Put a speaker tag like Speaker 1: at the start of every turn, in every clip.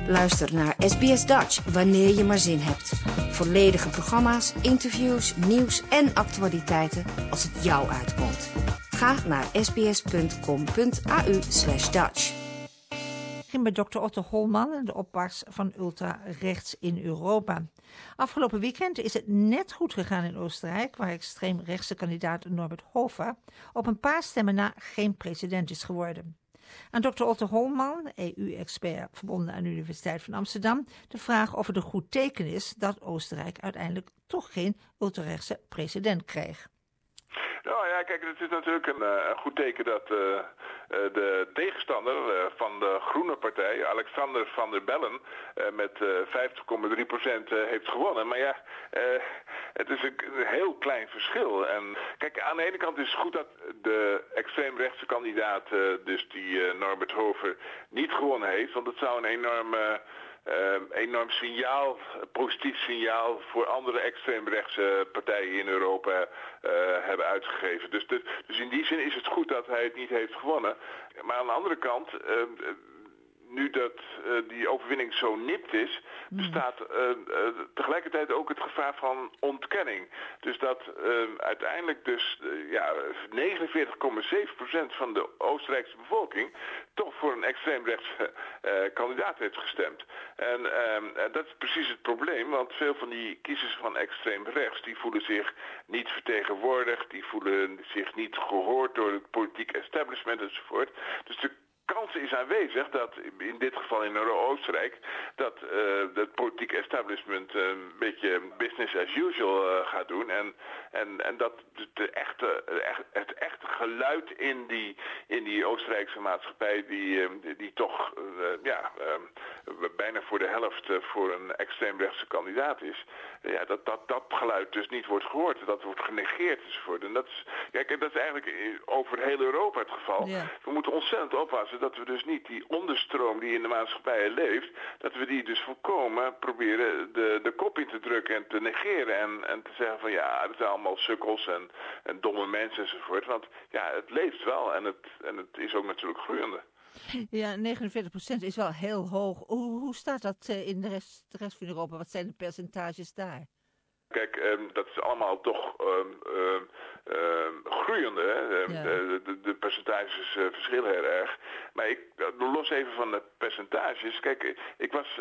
Speaker 1: Luister naar SBS Dutch wanneer je maar zin hebt. Volledige programma's, interviews, nieuws en actualiteiten als het jou uitkomt. Ga naar sbs.com.au/Dutch.
Speaker 2: Ik ging bij Dr. Otto Holman, de opmars van ultra-rechts in Europa. Afgelopen weekend is het net goed gegaan in Oostenrijk, waar extreemrechtse kandidaat Norbert Hofer op een paar stemmen na geen president is geworden. Aan Dr. Otto Holman, EU-expert verbonden aan de Universiteit van Amsterdam, de vraag of het een goed teken is dat Oostenrijk uiteindelijk toch geen ultrarechtse president kreeg.
Speaker 3: Nou ja, kijk, het is natuurlijk een goed teken dat de tegenstander van de Groene Partij, Alexander Van der Bellen, met 50,3% heeft gewonnen. Maar ja, het is een heel klein verschil. En kijk, aan de ene kant is het goed dat de extreemrechtse kandidaat, dus die Norbert Hofer, niet gewonnen heeft. Want het zou een enorm signaal, positief signaal voor andere extreemrechtse partijen in Europa hebben uitgegeven. Dus in die zin is het goed dat hij het niet heeft gewonnen. Maar aan de andere kant, nu dat die overwinning zo nipt is, bestaat tegelijkertijd ook het gevaar van ontkenning. Dus dat uiteindelijk 49,7% van de Oostenrijkse bevolking toch voor een extreemrechtse kandidaat heeft gestemd. En dat is precies het probleem, want veel van die kiezers van extreem rechts, die voelen zich niet vertegenwoordigd, die voelen zich niet gehoord door het politiek establishment enzovoort. Dus de kans is aanwezig dat, in dit geval in Oostenrijk, dat het politiek establishment een beetje business as usual gaat doen. En dat het echte geluid in die Oostenrijkse maatschappij, die toch bijna voor de helft voor een extreemrechtse kandidaat is, dat geluid dus niet wordt gehoord. Dat wordt genegeerd enzovoort. En dat is eigenlijk over heel Europa het geval. Yeah. We moeten ontzettend oppassen dat we dus niet die onderstroom die in de maatschappij leeft, dat we die dus voorkomen proberen de kop in te drukken en te negeren en te zeggen van ja, dat zijn allemaal sukkels en domme mensen enzovoort. Want ja, het leeft wel en het is ook natuurlijk groeiende.
Speaker 2: Ja, 49% is wel heel hoog. Hoe staat dat in de rest van Europa? Wat zijn de percentages daar?
Speaker 3: Kijk, dat is allemaal toch groeiende. Hè? Ja. De percentages verschillen heel erg. Maar los even van de percentages. Kijk, ik was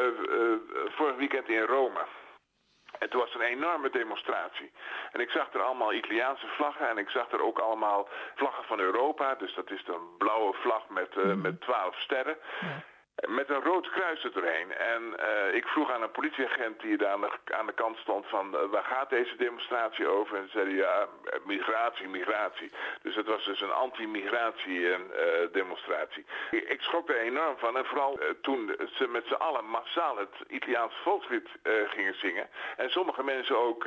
Speaker 3: vorig weekend in Rome. En toen was er een enorme demonstratie. En ik zag er allemaal Italiaanse vlaggen en ik zag er ook allemaal vlaggen van Europa. Dus dat is een blauwe vlag met 12 sterren. Ja. Met een rood kruis er doorheen. En ik vroeg aan een politieagent die daar aan de kant stond van waar gaat deze demonstratie over? En ze zeiden ja, migratie. Dus het was dus een anti-migratie demonstratie. Ik schrok er enorm van. En vooral toen ze met z'n allen massaal het Italiaanse volkslied gingen zingen. En sommige mensen ook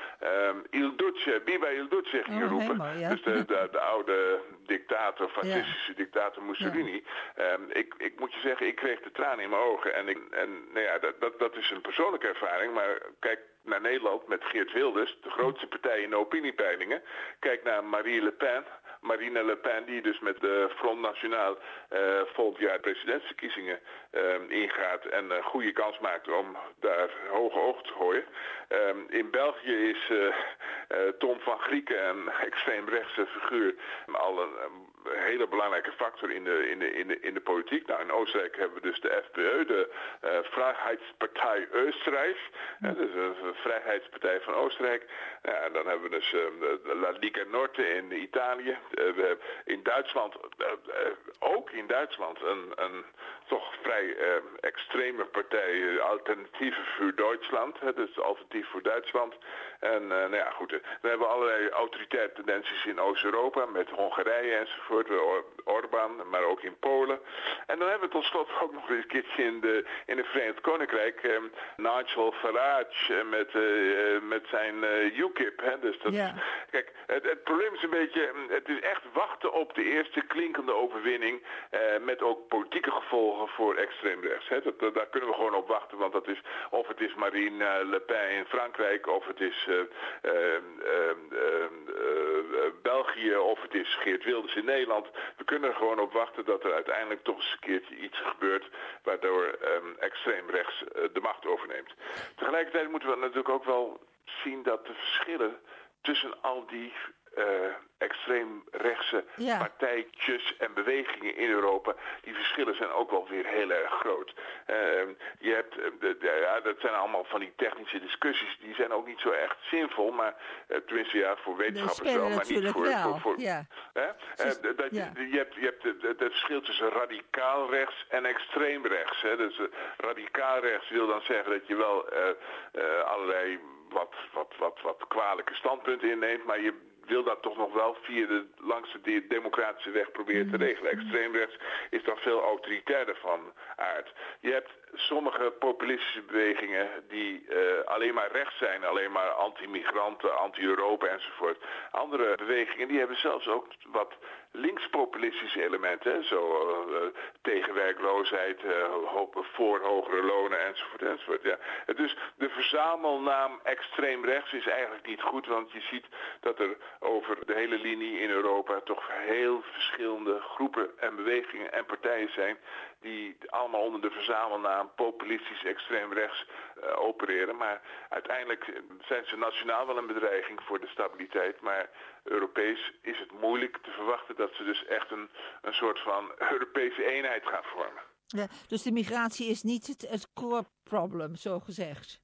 Speaker 3: Il Duce, Viva Il Duce gingen roepen. Helemaal, ja. Dus de oude dictator, fascistische dictator Mussolini. Ja. Ik moet je zeggen, ik kreeg de tranen in mijn ogen. En dat is een persoonlijke ervaring. Maar kijk naar Nederland met Geert Wilders, de grootste partij in de opiniepeilingen. Kijk naar Marine Le Pen, die dus met de Front National volgend jaar presidentsverkiezingen ingaat en een goede kans maakt om daar hoge ogen te gooien. In België is Tom van Grieken, een extreemrechtse figuur, al een hele belangrijke factor in de politiek. Nou, in Oostenrijk hebben we dus de FPÖ, de Vrijheidspartij Oostenrijk. Dus de Vrijheidspartij van Oostenrijk. Ja, dan hebben we dus de La Liga Norte in Italië. We hebben in Duitsland, ook in Duitsland, een toch vrij extreme partij, Alternatieven voor Duitsland. Dus Alternatief voor Duitsland. En goed, we hebben allerlei autoritaire tendenties in Oost-Europa met Hongarije enzovoort. Orbán, maar ook in Polen. En dan hebben we tot slot ook nog eens een keertje in het Verenigd Koninkrijk Nigel Farage met zijn UKIP. Hè? Dus dat, kijk, het probleem is een beetje, het is is echt wachten op de eerste klinkende overwinning met ook politieke gevolgen voor extreem rechts. Daar kunnen we gewoon op wachten, want dat is, of het is Marine Le Pen in Frankrijk, of het is België, of het is Geert Wilders in Nederland. We kunnen er gewoon op wachten dat er uiteindelijk toch eens een keertje iets gebeurt waardoor extreem rechts de macht overneemt. Tegelijkertijd moeten we natuurlijk ook wel zien dat de verschillen tussen al die extreemrechtse partijtjes en bewegingen in Europa, die verschillen zijn ook wel weer heel erg groot. Je hebt, dat zijn allemaal van die technische discussies, die zijn ook niet zo echt zinvol, maar tenminste voor wetenschappers wel, maar niet voor
Speaker 2: ja.
Speaker 3: Je hebt het verschil tussen radicaal rechts en extreem rechts. Dus radicaal rechts wil dan zeggen dat je wel allerlei wat kwalijke standpunten inneemt, maar je wil dat toch nog wel langs de democratische weg proberen te regelen. Extreemrechts is dan veel autoritairder van aard. Je hebt sommige populistische bewegingen die alleen maar rechts zijn, alleen maar anti-migranten, anti-Europa enzovoort. Andere bewegingen die hebben zelfs ook wat linkspopulistische elementen, tegen werkloosheid, hopen voor hogere lonen enzovoort. Ja. Dus de verzamelnaam extreem rechts is eigenlijk niet goed, want je ziet dat er over de hele linie in Europa toch heel verschillende groepen en bewegingen en partijen zijn die allemaal onder de verzamelnaam populistisch extreem rechts opereren. Maar uiteindelijk zijn ze nationaal wel een bedreiging voor de stabiliteit, maar Europees is het moeilijk te verwachten dat ze dus echt een soort van Europese eenheid gaan vormen.
Speaker 2: Ja, dus de migratie is niet het core problem, zo gezegd.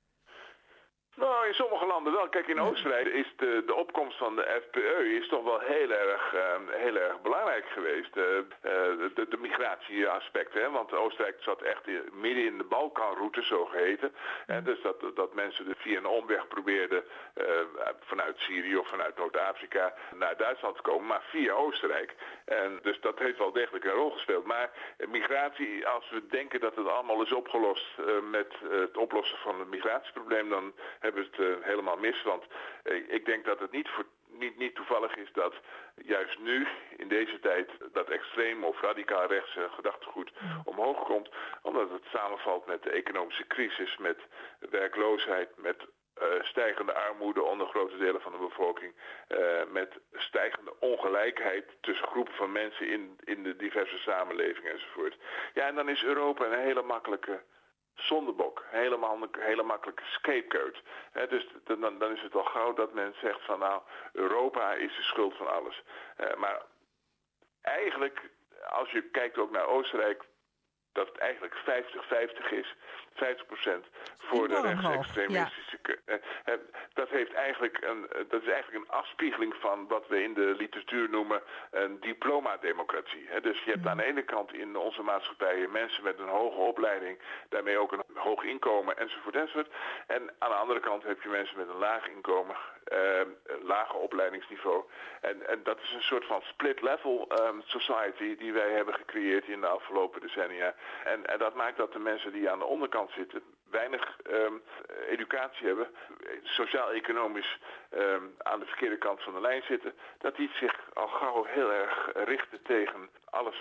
Speaker 3: Nou, in sommige landen wel. Kijk, in Oostenrijk is de opkomst van de FPÖ is toch wel heel erg belangrijk geweest. De migratieaspecten, hè? Want Oostenrijk zat echt midden in de Balkanroute, zo geheten. Dus dat mensen via een omweg probeerden vanuit Syrië of vanuit Noord-Afrika naar Duitsland te komen, maar via Oostenrijk. En dus dat heeft wel degelijk een rol gespeeld. Maar migratie, als we denken dat het allemaal is opgelost met het oplossen van het migratieprobleem, dan hebben we het helemaal mis. Want ik denk dat het niet toevallig is dat juist nu, in deze tijd, dat extreem of radicaal rechtse gedachtegoed omhoog komt. Omdat het samenvalt met de economische crisis, met werkloosheid, met stijgende armoede onder grote delen van de bevolking, met stijgende ongelijkheid tussen groepen van mensen in de diverse samenlevingen enzovoort. Ja, en dan is Europa een hele makkelijke zondebok, een hele makkelijke scapegoat. Dus dan is het al gauw dat men zegt van nou, Europa is de schuld van alles. Maar eigenlijk, als je kijkt ook naar Oostenrijk, dat het eigenlijk 50-50 is. 50% voor de rechtsextremistische. Ja. Dat is eigenlijk een afspiegeling van wat we in de literatuur noemen een diplomademocratie. Dus je hebt aan de ene kant in onze maatschappijen mensen met een hoge opleiding, daarmee ook een hoog inkomen enzovoort. En aan de andere kant heb je mensen met een laag inkomen, lage opleidingsniveau. En dat is een soort van split-level society die wij hebben gecreëerd in de afgelopen decennia. En dat maakt dat de mensen die aan de onderkant zitten weinig educatie hebben, sociaal-economisch aan de verkeerde kant van de lijn zitten, dat die zich al gauw heel erg richten tegen alles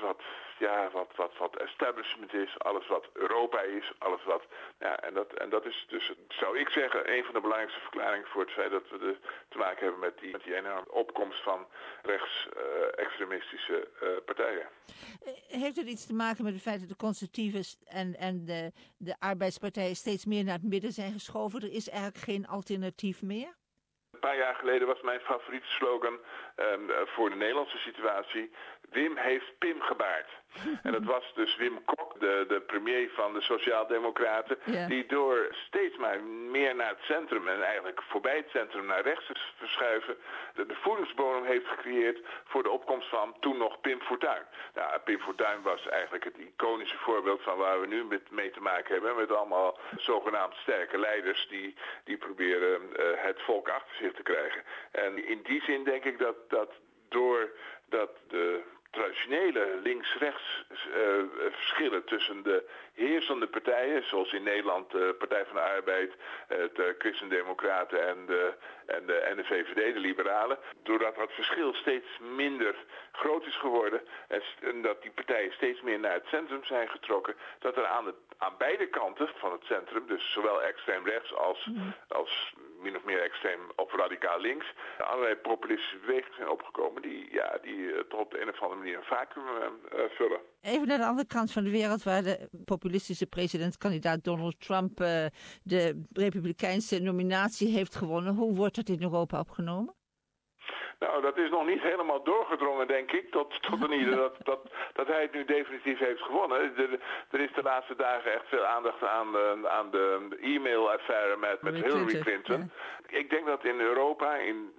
Speaker 3: wat establishment is, alles wat Europa is, alles wat. Ja, en dat is dus, zou ik zeggen, een van de belangrijkste verklaringen voor het feit dat we te maken hebben met die enorme opkomst van rechtsextremistische partijen.
Speaker 2: Heeft het iets te maken met het feit dat de conservatieven en de arbeidspartijen steeds meer naar het midden zijn geschoven? Er is eigenlijk geen alternatief meer?
Speaker 3: Een paar jaar geleden was mijn favoriete slogan voor de Nederlandse situatie: Wim heeft Pim gebaard. En dat was dus Wim Kok, de premier van de Sociaaldemocraten, die door steeds maar meer naar het centrum en eigenlijk voorbij het centrum naar rechts te verschuiven, de voedingsbodem heeft gecreëerd voor de opkomst van toen nog Pim Fortuyn. Nou, Pim Fortuyn was eigenlijk het iconische voorbeeld van waar we nu mee te maken hebben, met allemaal zogenaamd sterke leiders die proberen het volk achter zich te krijgen. En in die zin denk ik dat doordat de traditionele links-rechts verschillen tussen de heersende partijen, zoals in Nederland de Partij van de Arbeid, de Christen-Democraten en de VVD, de Liberalen. Doordat dat verschil steeds minder groot is geworden en dat die partijen steeds meer naar het centrum zijn getrokken, dat er aan beide kanten van het centrum, dus zowel extreem rechts als min of meer extreem of radicaal links, allerlei populistische bewegingen zijn opgekomen die toch op de een of andere manier een vacuüm vullen.
Speaker 2: Even naar de andere kant van de wereld, waar de populistische presidentkandidaat Donald Trump de republikeinse nominatie heeft gewonnen. Hoe wordt dat in Europa opgenomen?
Speaker 3: Nou, dat is nog niet helemaal doorgedrongen, denk ik, tot een ieder dat hij het nu definitief heeft gewonnen. Er is de laatste dagen echt veel aandacht aan de e-mail-affaire met Hillary Clinton. Ja. Ik denk dat in Europa,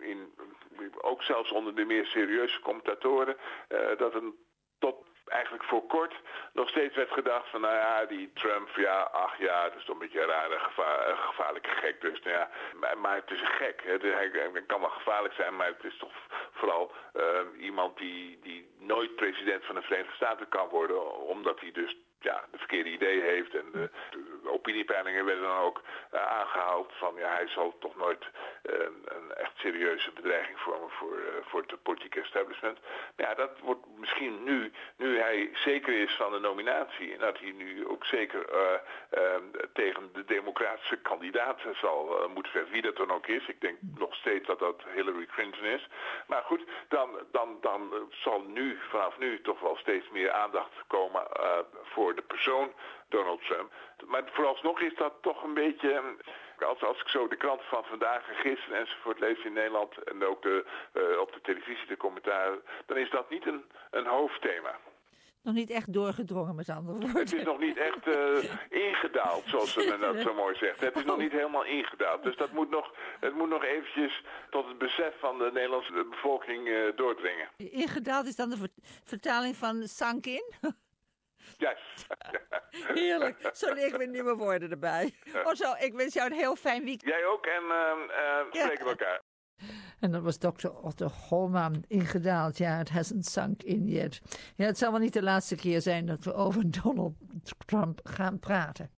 Speaker 3: ook zelfs onder de meer serieuze commentatoren, dat een tot eigenlijk voor kort nog steeds werd gedacht van, nou ja, die Trump, dat is toch een beetje een rare, gevaarlijke gek. Dus, nou ja, maar het is een gek. Hè. Hij kan wel gevaarlijk zijn, maar het is toch vooral iemand die nooit president van de Verenigde Staten kan worden, omdat hij dus de verkeerde ideeën heeft. En de opiniepeilingen werden dan ook aangehaald van, hij zal toch nooit een echt serieuze bedreiging vormen voor het politieke establishment. Maar ja, dat wordt misschien nu hij zeker is van de nominatie en dat hij nu ook zeker tegen de democratische kandidaat zal moeten vechten, wie dat dan ook is. Ik denk nog steeds dat dat Hillary Clinton is. Maar goed, dan zal vanaf nu toch wel steeds meer aandacht komen voor de persoon Donald Trump. Maar vooralsnog is dat toch een beetje, als ik zo de kranten van vandaag en gisteren enzovoort lees in Nederland en ook op de televisie de commentaren, dan is dat niet een hoofdthema.
Speaker 2: Nog niet echt doorgedrongen, met andere woorden.
Speaker 3: Het is nog niet echt ingedaald, zoals men dat zo mooi zegt. Het is nog niet helemaal ingedaald. Dus het moet nog eventjes tot het besef van de Nederlandse bevolking doordringen.
Speaker 2: Ingedaald is dan de vertaling van sank in?
Speaker 3: Yes.
Speaker 2: Heerlijk. Zo leer ik weer nieuwe woorden erbij. Ik wens jou een heel fijn weekend.
Speaker 3: Jij ook en spreken we elkaar.
Speaker 2: En dat was Dr. Otto Holman, ingedaald. Ja, it hasn't sunk in yet. Ja, het zal wel niet de laatste keer zijn dat we over Donald Trump gaan praten.